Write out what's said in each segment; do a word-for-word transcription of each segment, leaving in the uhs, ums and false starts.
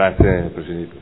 Grazie Presidente.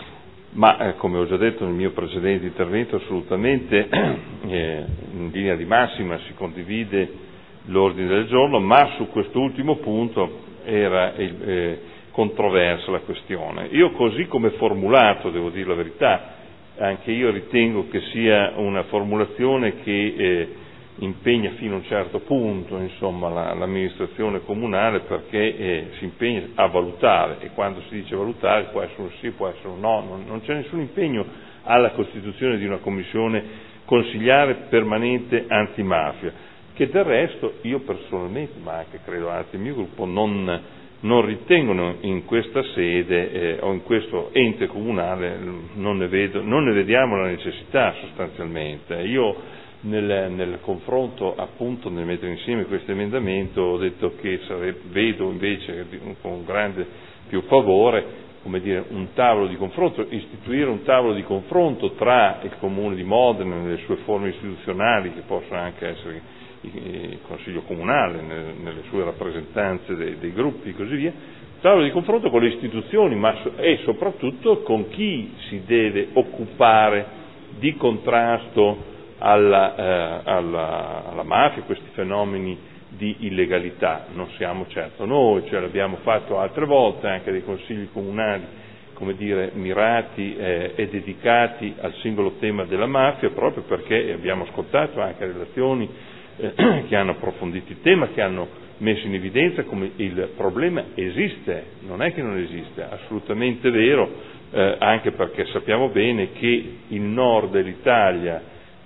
Ma eh, come ho già detto nel mio precedente intervento, assolutamente eh, in linea di massima si condivide l'ordine del giorno, ma su quest'ultimo punto era il, eh, controversa la questione. Io così come formulato, devo dire la verità, anche io ritengo che sia una formulazione che eh, impegna fino a un certo punto insomma, la, l'amministrazione comunale, perché eh, si impegna a valutare, e quando si dice valutare può essere un sì, può essere un no, non, non c'è nessun impegno alla costituzione di una commissione consiliare permanente antimafia, che del resto io personalmente, ma anche credo altri del mio gruppo, non, non ritengono in questa sede eh, o in questo ente comunale, non ne, vedo, non ne vediamo la necessità sostanzialmente. Io Nel, nel confronto, appunto, nel mettere insieme questo emendamento, ho detto che sarebbe, vedo invece con grande più favore, come dire, un tavolo di confronto, istituire un tavolo di confronto tra il Comune di Modena nelle sue forme istituzionali, che possono anche essere il Consiglio Comunale nelle sue rappresentanze dei, dei gruppi e così via, un tavolo di confronto con le istituzioni, ma e soprattutto con chi si deve occupare di contrasto Alla, eh, alla, alla mafia, questi fenomeni di illegalità. Non siamo certo noi, cioè l'abbiamo fatto altre volte anche dei consigli comunali, come dire, mirati eh, e dedicati al singolo tema della mafia, proprio perché abbiamo ascoltato anche relazioni eh, che hanno approfondito il tema, che hanno messo in evidenza come il problema esiste, non è che non esiste, è assolutamente vero, eh, anche perché sappiamo bene che il nord dell'Italia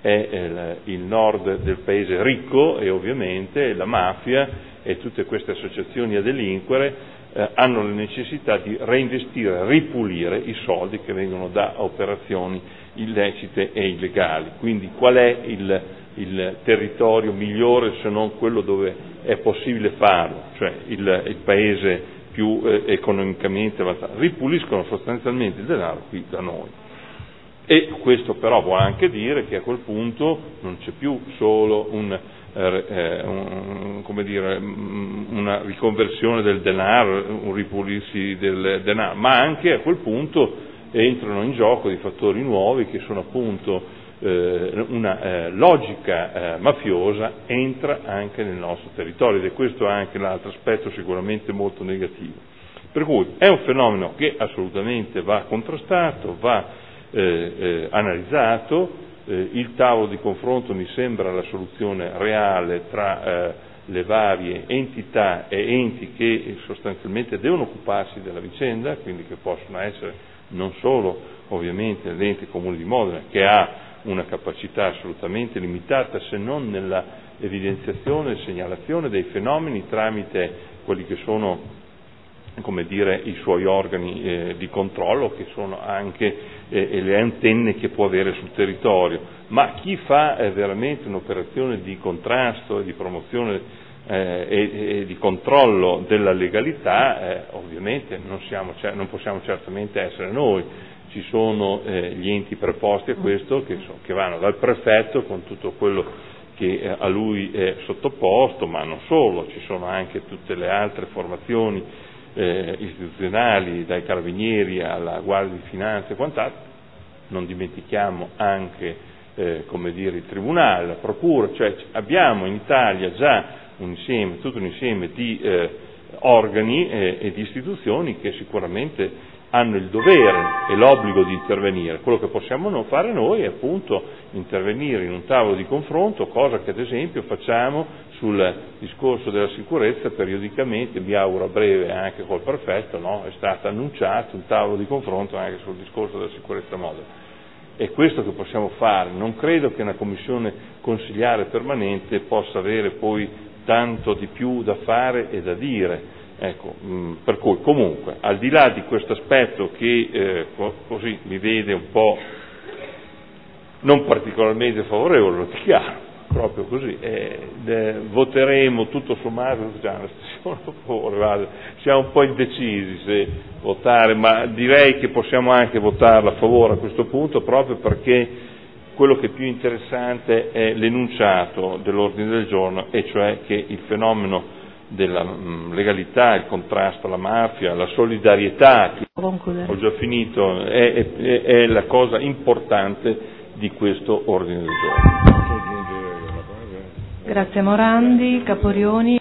è il nord del paese ricco e ovviamente la mafia e tutte queste associazioni a delinquere eh, hanno la necessità di reinvestire, ripulire i soldi che vengono da operazioni illecite e illegali. Quindi qual è il, il territorio migliore se non quello dove è possibile farlo, cioè il, il paese più eh, economicamente avanzato? Ripuliscono sostanzialmente il denaro qui da noi. E questo però vuol anche dire che a quel punto non c'è più solo un, eh, un, come dire, una riconversione del denaro, un ripulirsi del denaro, ma anche a quel punto entrano in gioco dei fattori nuovi che sono appunto eh, una eh, logica eh, mafiosa entra anche nel nostro territorio, ed è questo anche l'altro aspetto sicuramente molto negativo. Per cui è un fenomeno che assolutamente va contrastato, va Eh, eh, analizzato, eh, il tavolo di confronto mi sembra la soluzione reale tra eh, le varie entità e enti che sostanzialmente devono occuparsi della vicenda, quindi che possono essere non solo ovviamente l'ente Comune di Modena, che ha una capacità assolutamente limitata se non nella evidenziazione e segnalazione dei fenomeni tramite quelli che sono, come dire, i suoi organi eh, di controllo, che sono anche eh, le antenne che può avere sul territorio, ma chi fa eh, veramente un'operazione di contrasto e di promozione eh, e, e di controllo della legalità, eh, ovviamente non, siamo, non possiamo certamente essere noi. Ci sono eh, gli enti preposti a questo che, so, che vanno dal prefetto con tutto quello che eh, a lui è sottoposto, ma non solo, ci sono anche tutte le altre formazioni Eh, istituzionali, dai carabinieri alla Guardia di Finanza e quant'altro. Non dimentichiamo anche eh, come dire, il Tribunale, la Procura, cioè abbiamo in Italia già un insieme, tutto un insieme di eh, organi eh, e di istituzioni che sicuramente hanno il dovere e l'obbligo di intervenire. Quello che possiamo non fare noi è appunto intervenire in un tavolo di confronto, cosa che ad esempio facciamo sul discorso della sicurezza periodicamente, mi auguro a breve anche col prefetto, no? È stato annunciato un tavolo di confronto anche sul discorso della sicurezza Modena. È questo che possiamo fare. Non credo che una commissione consiliare permanente possa avere poi tanto di più da fare e da dire. Ecco, mh, per cui comunque, al di là di questo aspetto che eh, co- così mi vede un po' non particolarmente favorevole, lo chiaro, proprio così, eh, eh, voteremo tutto sommato, siamo un po' indecisi se votare, ma direi che possiamo anche votarla a favore a questo punto, proprio perché quello che è più interessante è l'enunciato dell'ordine del giorno, e cioè che il fenomeno della legalità, il contrasto alla mafia, la solidarietà concludere. Ho già finito, è, è, è la cosa importante di questo ordine del giorno. Grazie Morandi, Caporioni.